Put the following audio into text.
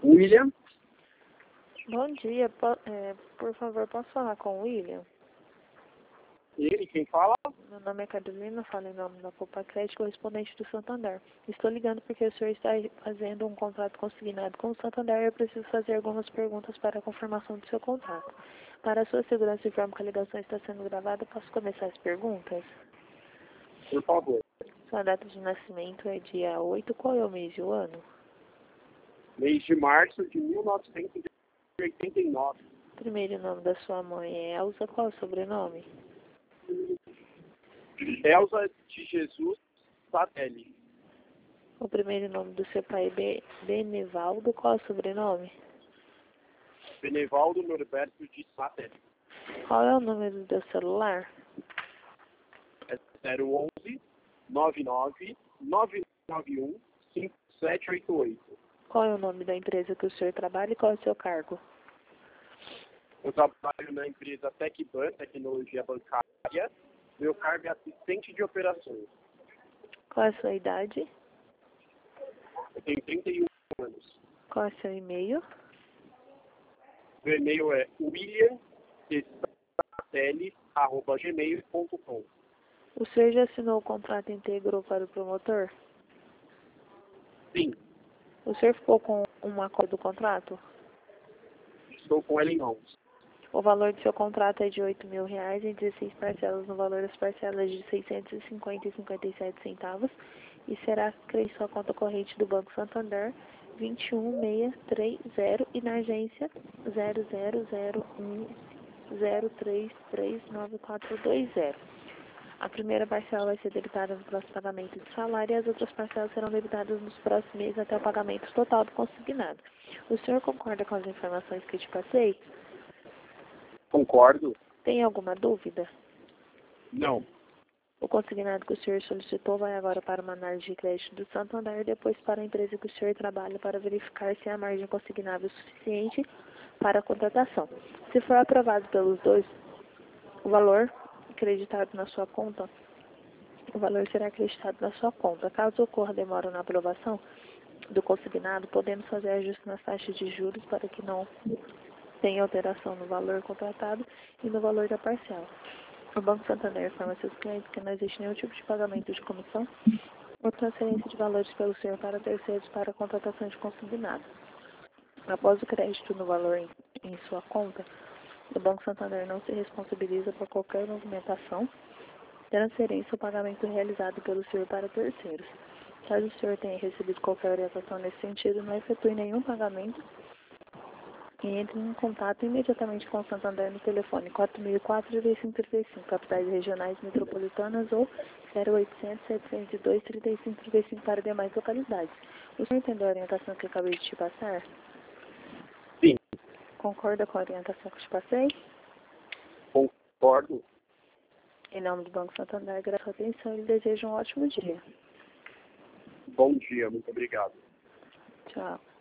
William. Bom dia, por favor, posso falar com o William? Ele, quem fala? Meu nome é Carolina, falo em nome da Copa Crédito, correspondente do Santander. Estou ligando porque o senhor está fazendo um contrato consignado com o Santander e eu preciso fazer algumas perguntas para a confirmação do seu contrato. Para a sua segurança e forma que a ligação está sendo gravada, posso começar as perguntas? Por favor. Sua data de nascimento é dia 8, qual é o mês e o ano? Mês de março de 1989. Primeiro nome da sua mãe é Elza, qual é o sobrenome? Elza de Jesus Satelli. O primeiro nome do seu pai é Benevaldo, qual é o sobrenome? Benevaldo Norberto de Satelli. Qual é o número do seu celular? É 011 99 991 5788. Qual é o nome da empresa que o senhor trabalha e qual é o seu cargo? Eu trabalho na empresa TecBan, Tecnologia Bancária. Meu cargo é assistente de operações. Qual é a sua idade? Eu tenho 31 anos. Qual é o seu e-mail? Meu e-mail é william.satelli@gmail.com. O senhor já assinou o contrato íntegro para o promotor? Sim, O senhor ficou com uma cópia do contrato? estou com ela em mãos. O valor do seu contrato é de R$ 8.000 em 16 parcelas, no valor das parcelas de R$ 650,57 e será crédito à conta corrente do Banco Santander 21630 e na agência 000103394420. A primeira parcela vai ser debitada no próximo pagamento de salário e as outras parcelas serão debitadas nos próximos meses até o pagamento total do consignado. O senhor concorda com as informações que eu te passei? Concordo? Tem alguma dúvida? Não. O consignado que o senhor solicitou vai agora para uma análise de crédito do Santander e depois para a empresa que o senhor trabalha para verificar se a margem consignável é suficiente para a contratação. Se for aprovado pelos dois, o valor acreditado na sua conta, o valor será acreditado na sua conta. Caso ocorra demora na aprovação do consignado, podemos fazer ajuste nas taxas de juros para que não tenha alteração no valor contratado e no valor da parcela. O Banco Santander informa seus clientes que não existe nenhum tipo de pagamento de comissão ou transferência de valores pelo senhor para terceiros para a contratação de consignado. Após o crédito no valor em sua conta, o Banco Santander não se responsabiliza por qualquer movimentação, transferência ou pagamento realizado pelo senhor para terceiros. Caso o senhor tenha recebido qualquer orientação nesse sentido, não efetue nenhum pagamento e entre em contato imediatamente com o Santander no telefone 4004-3535, capitais regionais metropolitanas ou 0800-702-3535 para demais localidades. O senhor entendeu a orientação que eu acabei de te passar? Sim. Concorda com a orientação que eu te passei? Concordo. Em nome do Banco Santander, agradeço a atenção e lhe desejo um ótimo dia. Bom dia, muito obrigado. Tchau.